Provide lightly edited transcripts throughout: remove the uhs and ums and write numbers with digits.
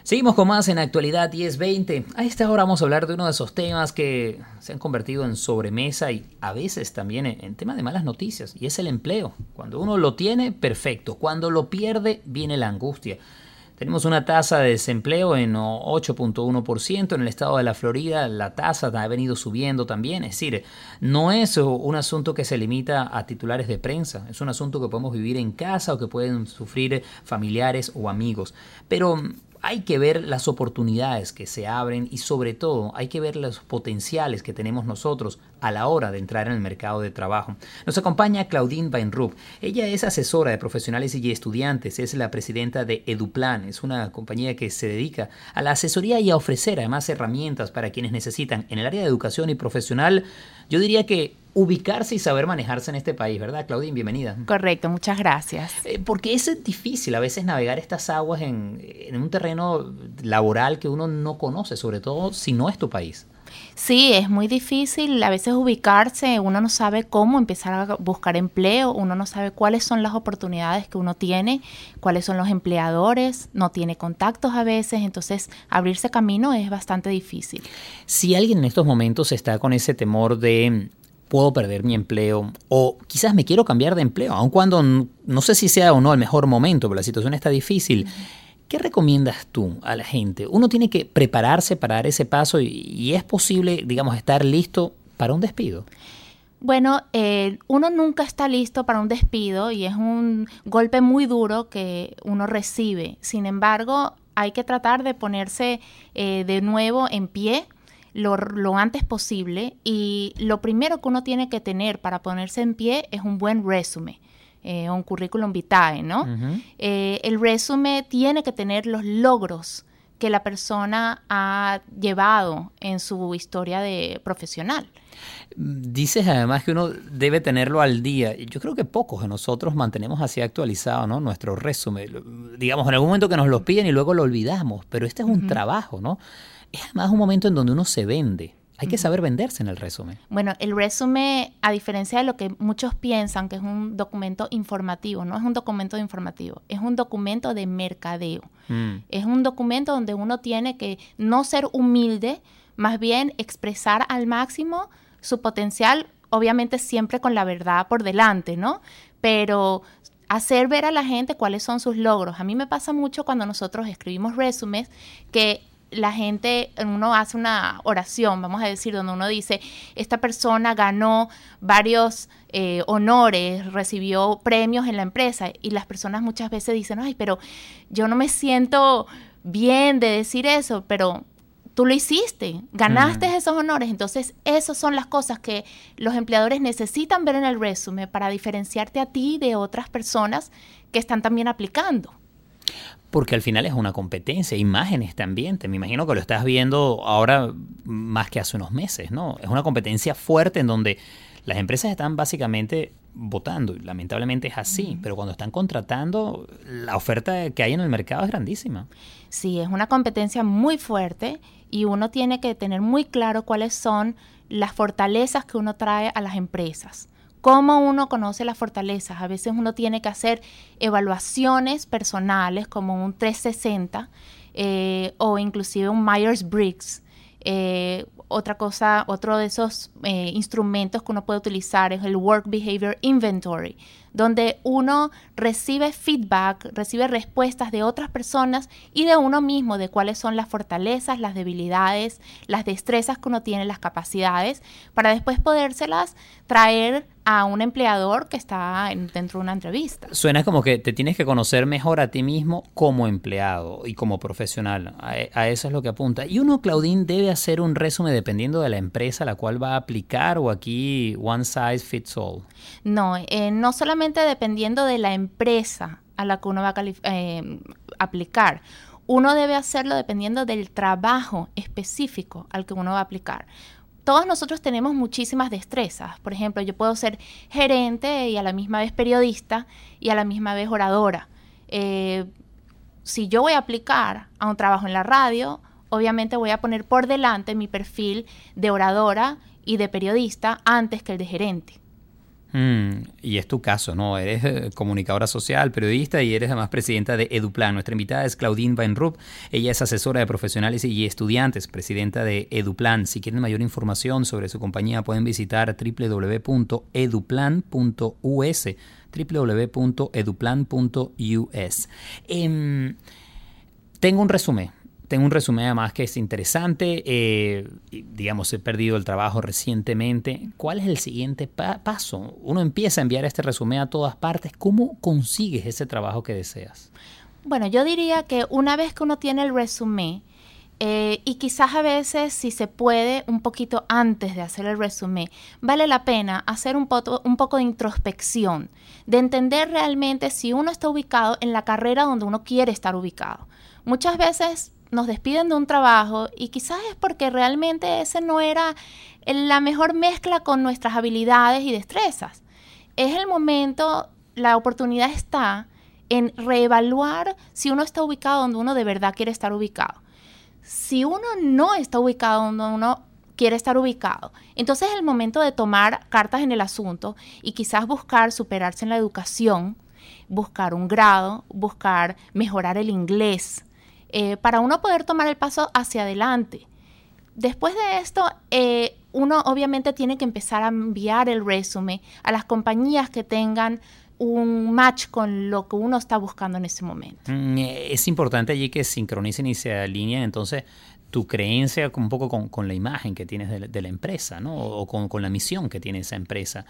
Seguimos con más en Actualidad 1020. A esta hora vamos a hablar de uno de esos temas que se han convertido en sobremesa y a veces también en tema de malas noticias, y es el empleo. Cuando uno lo tiene, perfecto. Cuando lo pierde, viene la angustia. Tenemos una tasa de desempleo en 8.1%. En el estado de la Florida la tasa ha venido subiendo también. Es decir, no es un asunto que se limita a titulares de prensa. Es un asunto que podemos vivir en casa o que pueden sufrir familiares o amigos. Pero hay que ver las oportunidades que se abren y sobre todo hay que ver los potenciales que tenemos nosotros a la hora de entrar en el mercado de trabajo. Nos acompaña Claudine Weinrup. Ella es asesora de profesionales y estudiantes, es la presidenta de Eduplan. Es una compañía que se dedica a la asesoría y a ofrecer además herramientas para quienes necesitan en el área de educación y profesional. Yo diría que ubicarse y saber manejarse en este país, ¿verdad, Claudine? Bienvenida. Correcto, muchas gracias. Porque es difícil a veces navegar estas aguas en un terreno laboral que uno no conoce, sobre todo si no es tu país. Sí, es muy difícil a veces ubicarse, uno no sabe cómo empezar a buscar empleo, uno no sabe cuáles son las oportunidades que uno tiene, cuáles son los empleadores, no tiene contactos a veces, entonces abrirse camino es bastante difícil. Si alguien en estos momentos está con ese temor de puedo perder mi empleo o quizás me quiero cambiar de empleo, aun cuando no sé si sea o no el mejor momento, pero la situación está difícil, ¿qué recomiendas tú a la gente? Uno tiene que prepararse para dar ese paso y es posible, digamos, estar listo para un despido. Bueno, uno nunca está listo para un despido y es un golpe muy duro que uno recibe. Sin embargo, hay que tratar de ponerse de nuevo en pie lo antes posible, y lo primero que uno tiene que tener para ponerse en pie es un buen resumen. Un currículum vitae, ¿no? Uh-huh. El resumen tiene que tener los logros que la persona ha llevado en su historia profesional. Dices además que uno debe tenerlo al día. Yo creo que pocos de nosotros mantenemos así actualizado, ¿no? Nuestro resumen. Digamos, en algún momento que nos lo piden y luego lo olvidamos, pero este es un trabajo, ¿no? Es además un momento en donde uno se vende. Hay que saber venderse en el resumen. Bueno, el resumen, a diferencia de lo que muchos piensan que es un documento informativo, no es un documento informativo, es un documento de mercadeo. Es un documento donde uno tiene que no ser humilde, más bien expresar al máximo su potencial, obviamente siempre con la verdad por delante, ¿no? Pero hacer ver a la gente cuáles son sus logros. A mí me pasa mucho cuando nosotros escribimos resúmenes que la gente, uno hace una oración, vamos a decir, donde uno dice, esta persona ganó varios honores, recibió premios en la empresa, y las personas muchas veces dicen, ay, pero yo no me siento bien de decir eso, pero tú lo hiciste, ganaste esos honores. Entonces, esas son las cosas que los empleadores necesitan ver en el resumen para diferenciarte a ti de otras personas que están también aplicando. Porque al final es una competencia, imágenes también. Me imagino que lo estás viendo ahora más que hace unos meses, ¿no? Es una competencia fuerte en donde las empresas están básicamente votando. Lamentablemente es así, pero cuando están contratando, la oferta que hay en el mercado es grandísima. Sí, es una competencia muy fuerte y uno tiene que tener muy claro cuáles son las fortalezas que uno trae a las empresas. ¿Cómo uno conoce las fortalezas? A veces uno tiene que hacer evaluaciones personales como un 360 o inclusive un Myers-Briggs. Otro de esos instrumentos que uno puede utilizar es el Work Behavior Inventory, donde uno recibe feedback, recibe respuestas de otras personas y de uno mismo, de cuáles son las fortalezas, las debilidades, las destrezas que uno tiene, las capacidades, para después podérselas traer a un empleador que está dentro de una entrevista. Suena como que te tienes que conocer mejor a ti mismo como empleado y como profesional. A eso es lo que apunta. ¿Y uno, Claudine, debe hacer un resumen dependiendo de la empresa a la cual va a aplicar, o aquí one size fits all? No, no solamente dependiendo de la empresa a la que uno va a aplicar. Uno debe hacerlo dependiendo del trabajo específico al que uno va a aplicar. Todos nosotros tenemos muchísimas destrezas. Por ejemplo, yo puedo ser gerente y a la misma vez periodista y a la misma vez oradora. Si yo voy a aplicar a un trabajo en la radio, obviamente voy a poner por delante mi perfil de oradora y de periodista antes que el de gerente. Y es tu caso, ¿no? Eres comunicadora social, periodista y eres además presidenta de Eduplan. Nuestra invitada es Claudine Van Rup. Ella es asesora de profesionales y estudiantes, presidenta de Eduplan. Si quieren mayor información sobre su compañía, pueden visitar www.eduplan.us, www.eduplan.us. Tengo un resumen además que es interesante. Digamos, he perdido el trabajo recientemente. ¿Cuál es el siguiente paso? Uno empieza a enviar este resumen a todas partes. ¿Cómo consigues ese trabajo que deseas? Bueno, yo diría que una vez que uno tiene el resumen, y quizás a veces, si se puede, un poquito antes de hacer el resumen, vale la pena hacer un poco de introspección, de entender realmente si uno está ubicado en la carrera donde uno quiere estar ubicado. Muchas veces nos despiden de un trabajo y quizás es porque realmente ese no era la mejor mezcla con nuestras habilidades y destrezas. Es el momento, la oportunidad está en reevaluar si uno está ubicado donde uno de verdad quiere estar ubicado. Si uno no está ubicado donde uno quiere estar ubicado, entonces es el momento de tomar cartas en el asunto y quizás buscar superarse en la educación, buscar un grado, buscar mejorar el inglés, para uno poder tomar el paso hacia adelante. Después de esto, uno obviamente tiene que empezar a enviar el resumen a las compañías que tengan un match con lo que uno está buscando en ese momento. Es importante allí que sincronicen y se alineen entonces tu creencia un poco con la imagen que tienes de la empresa, ¿no? O con la misión que tiene esa empresa.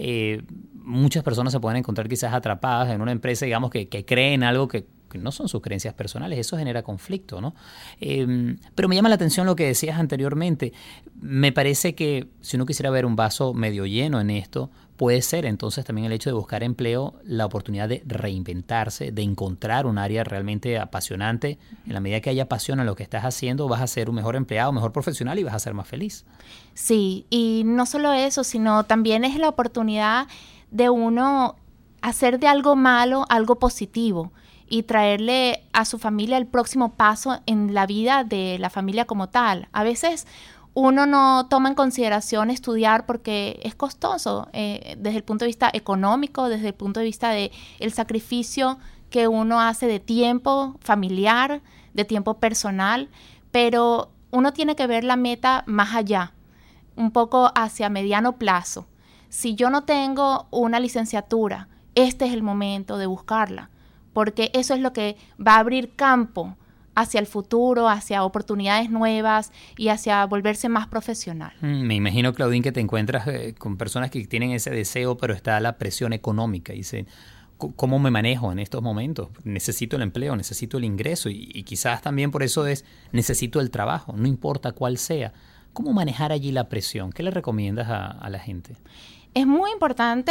Muchas personas se pueden encontrar quizás atrapadas en una empresa, digamos, que creen algo que no son sus creencias personales. Eso genera conflicto, ¿no? Pero me llama la atención lo que decías anteriormente. Me parece que si uno quisiera ver un vaso medio lleno en esto, puede ser entonces también el hecho de buscar empleo, la oportunidad de reinventarse, de encontrar un área realmente apasionante. En la medida que haya pasión en lo que estás haciendo, vas a ser un mejor empleado, mejor profesional y vas a ser más feliz. Sí, y no solo eso, sino también es la oportunidad de uno hacer de algo malo algo positivo y traerle a su familia el próximo paso en la vida de la familia como tal. A veces uno no toma en consideración estudiar porque es costoso desde el punto de vista económico, desde el punto de vista del sacrificio que uno hace de tiempo familiar, de tiempo personal, pero uno tiene que ver la meta más allá, un poco hacia mediano plazo. Si yo no tengo una licenciatura, este es el momento de buscarla, porque eso es lo que va a abrir campo hacia el futuro, hacia oportunidades nuevas y hacia volverse más profesional. Me imagino, Claudine, que te encuentras con personas que tienen ese deseo, pero está la presión económica y dicen, ¿cómo me manejo en estos momentos? Necesito el empleo, necesito el ingreso y quizás también por eso necesito el trabajo, no importa cuál sea. ¿Cómo manejar allí la presión? ¿Qué le recomiendas a la gente? Es muy importante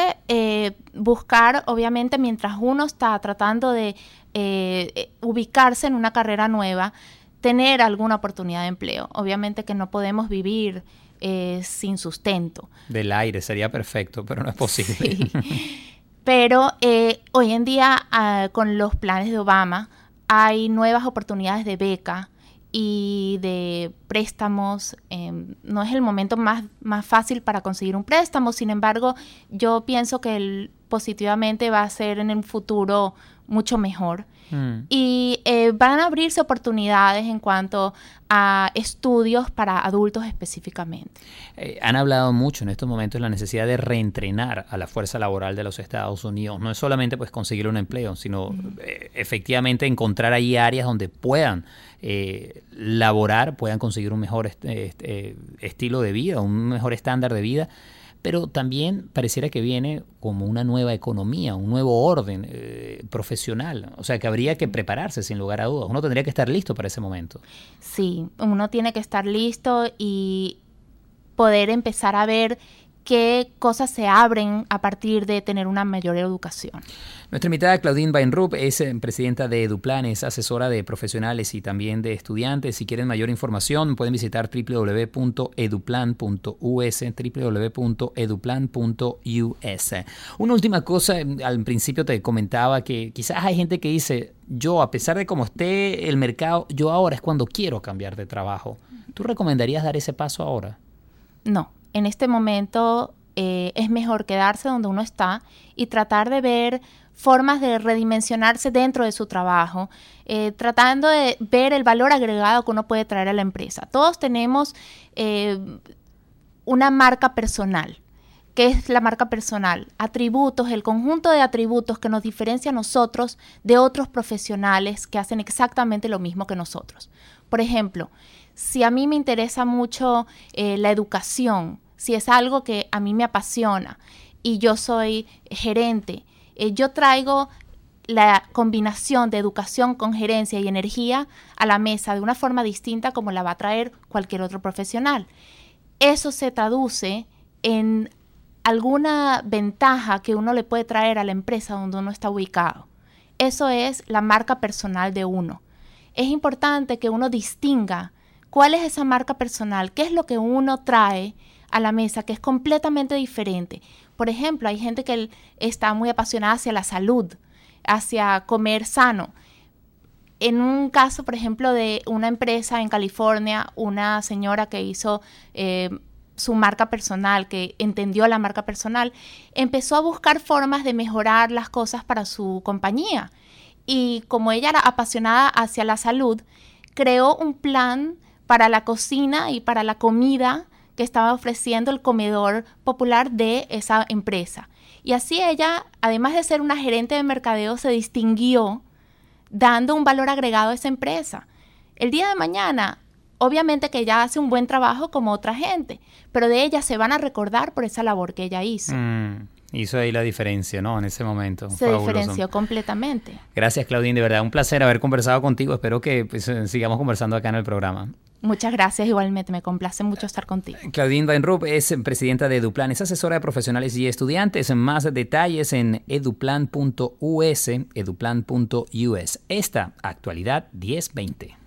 buscar, obviamente, mientras uno está tratando de ubicarse en una carrera nueva, tener alguna oportunidad de empleo. Obviamente que no podemos vivir sin sustento. Del aire sería perfecto, pero no es posible. Sí. Pero hoy en día, con los planes de Obama, hay nuevas oportunidades de beca y de préstamos. No es el momento más fácil para conseguir un préstamo, sin embargo, yo pienso que positivamente va a ser en el futuro mucho mejor. Y van a abrirse oportunidades en cuanto a estudios para adultos específicamente. Han hablado mucho en estos momentos de la necesidad de reentrenar a la fuerza laboral de los Estados Unidos. No es solamente pues conseguir un empleo, sino efectivamente encontrar ahí áreas donde puedan laborar, puedan conseguir un mejor estilo de vida, un mejor estándar de vida. Pero también pareciera que viene como una nueva economía, un nuevo orden profesional. O sea, que habría que prepararse sin lugar a dudas. Uno tendría que estar listo para ese momento. Sí, uno tiene que estar listo y poder empezar a ver qué cosas se abren a partir de tener una mayor educación. Nuestra invitada Claudine Van Rup es presidenta de Eduplan, es asesora de profesionales y también de estudiantes. Si quieren mayor información pueden visitar www.eduplan.us, www.eduplan.us. Una última cosa, al principio te comentaba que quizás hay gente que dice, yo a pesar de cómo esté el mercado, yo ahora es cuando quiero cambiar de trabajo. ¿Tú recomendarías dar ese paso ahora? No. En este momento es mejor quedarse donde uno está y tratar de ver formas de redimensionarse dentro de su trabajo, tratando de ver el valor agregado que uno puede traer a la empresa. Todos tenemos una marca personal. ¿Qué es la marca personal? Atributos, el conjunto de atributos que nos diferencia a nosotros de otros profesionales que hacen exactamente lo mismo que nosotros. Por ejemplo, si a mí me interesa mucho la educación, si es algo que a mí me apasiona y yo soy gerente, yo traigo la combinación de educación con gerencia y energía a la mesa de una forma distinta como la va a traer cualquier otro profesional. Eso se traduce en alguna ventaja que uno le puede traer a la empresa donde uno está ubicado. Eso es la marca personal de uno. Es importante que uno distinga cuál es esa marca personal, qué es lo que uno trae a la mesa que es completamente diferente. Por ejemplo, hay gente que está muy apasionada hacia la salud, hacia comer sano. En un caso, por ejemplo, de una empresa en California, una señora que hizo su marca personal, que entendió la marca personal, empezó a buscar formas de mejorar las cosas para su compañía. Y como ella era apasionada hacia la salud, creó un plan para la cocina y para la comida que estaba ofreciendo el comedor popular de esa empresa. Y así ella, además de ser una gerente de mercadeo, se distinguió dando un valor agregado a esa empresa. El día de mañana, obviamente que ella hace un buen trabajo como otra gente, pero de ella se van a recordar por esa labor que ella hizo. Hizo ahí la diferencia, ¿no? En ese momento. Se diferenció completamente. Gracias, Claudine. De verdad, un placer haber conversado contigo. Espero que sigamos conversando acá en el programa. Muchas gracias. Igualmente, me complace mucho estar contigo. Claudine Van Rup es presidenta de Eduplan, es asesora de profesionales y estudiantes. Más detalles en eduplan.us, eduplan.us. Esta actualidad 1020.